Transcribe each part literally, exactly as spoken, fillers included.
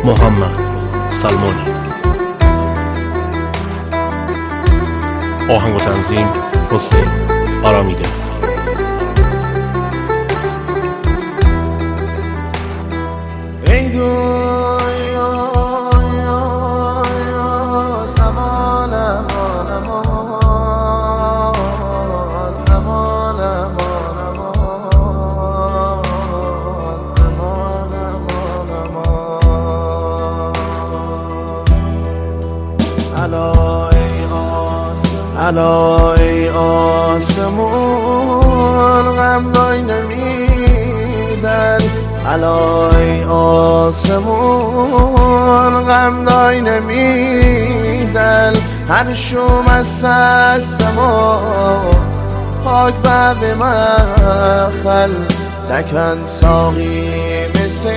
محمد سلمانی. آهنگ و تنظیم حسین آرامیده. ای دنیا زمان امان امان امان امان امان امان امان الا ای آسمون الا ای آسمون غم دای نمیدن الا ای آسمون غم دای نمیدن هر شوم از سما پاک بب مخل دکن ساقی مثل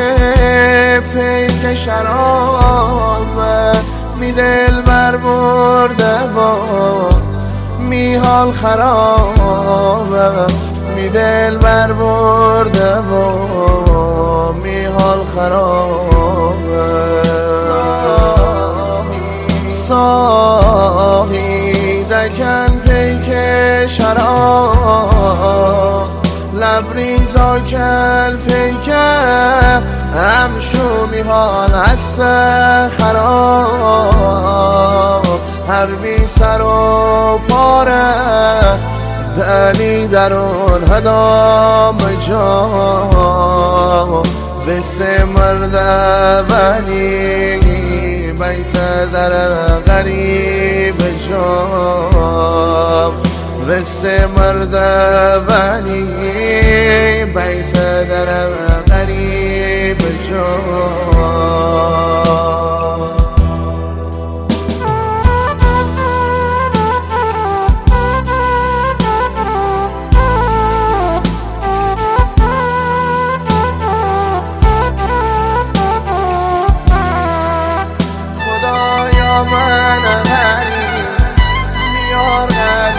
پیک شراب می دل بر برده با می حال خرابه می دل بر برده با می حال خرابه ساقی دکن پیک شراب لبریزا کل پیک همشو می حال هست خراب هر بی سر و پاره دلی درون هدام جا بس مرد ولی بیت در غریب جا بس مرد ولی بیت در غریب جا من غریب میار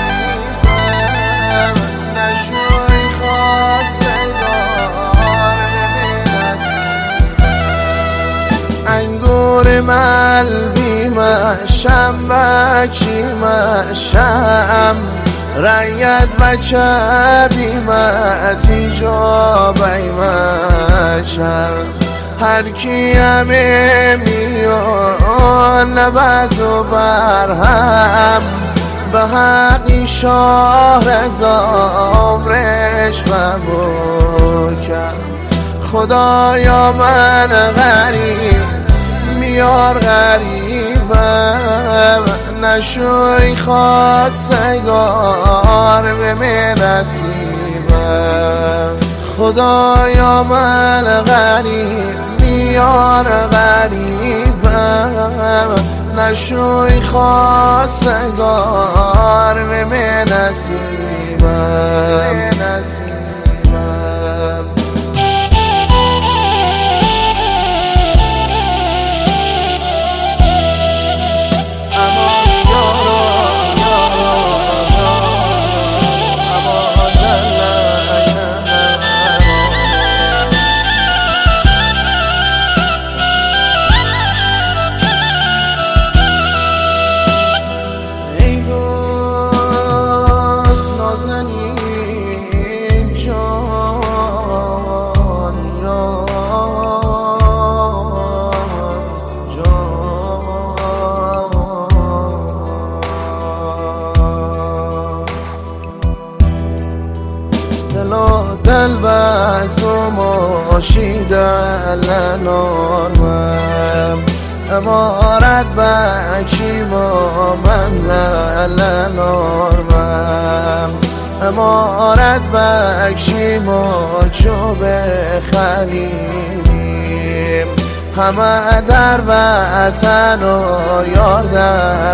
غریبم نشوی خواستگار نصیبم انگور ملبی مشم بچی مشم رایت بچه بیمتی جا بیمشم هر کی همه میان نبز و برهم به حقی شاه زامرش ببکم خدایا من غریب میار غریبم نشوی خواستگار به من نصیبم خدایا من غریب میار غریبم نشوی خواستگار به من نصیبم دل بس و ماشیدن لنارمم امارت بچی با من لنارمم امارت بچی ما چو بخریم همه در وطن و یار در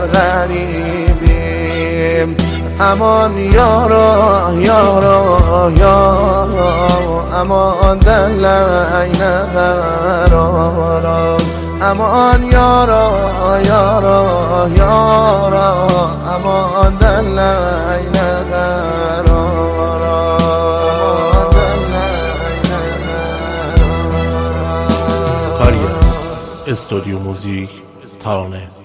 غریبیم امان یارا یارا یارا امان دل این قرارا امان یارا یارا یارا امان دل این قرارا کاریا استودیو موزیک ترانه.